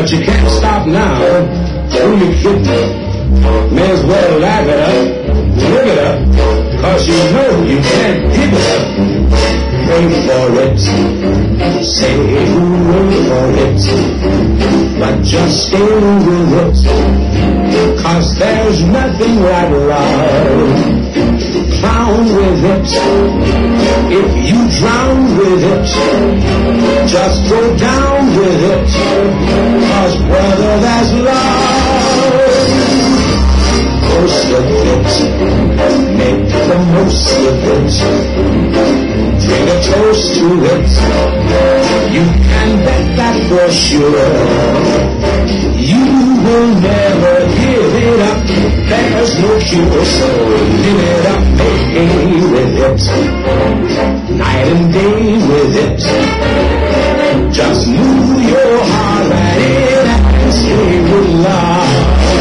But you can't stop now. Who you kidding? May as well laugh it up, live it up, 'cause you know you can't give it up. Pray for it, say a word for it, but just stay with it, 'cause there's nothing like love. Drown with it, if you drown with it, just go down with it, 'cause brother, that's love. Most of it, make the most of it, drink a toast to it, you can bet that for sure. You will never give it up, there's no cure, so live it up, make hay with it, night and day with it, just move your heart right in and stay with love.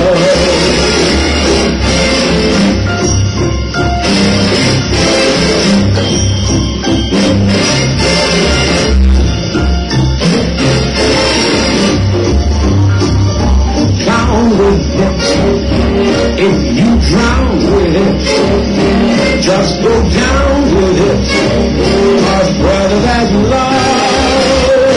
If you drown with it, just go down with it, 'cause brother, that's love.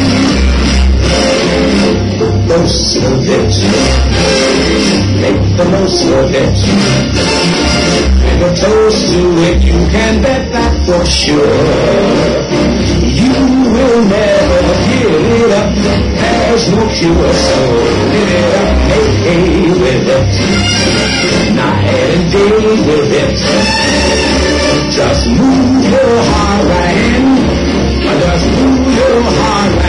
Most of it, make the most of it, and a toast to it, you can bet that for sure. You will never give it up, there's no cure, so live it up, make hay with it, night and day with it, just move your heart right in, just move your heart right in.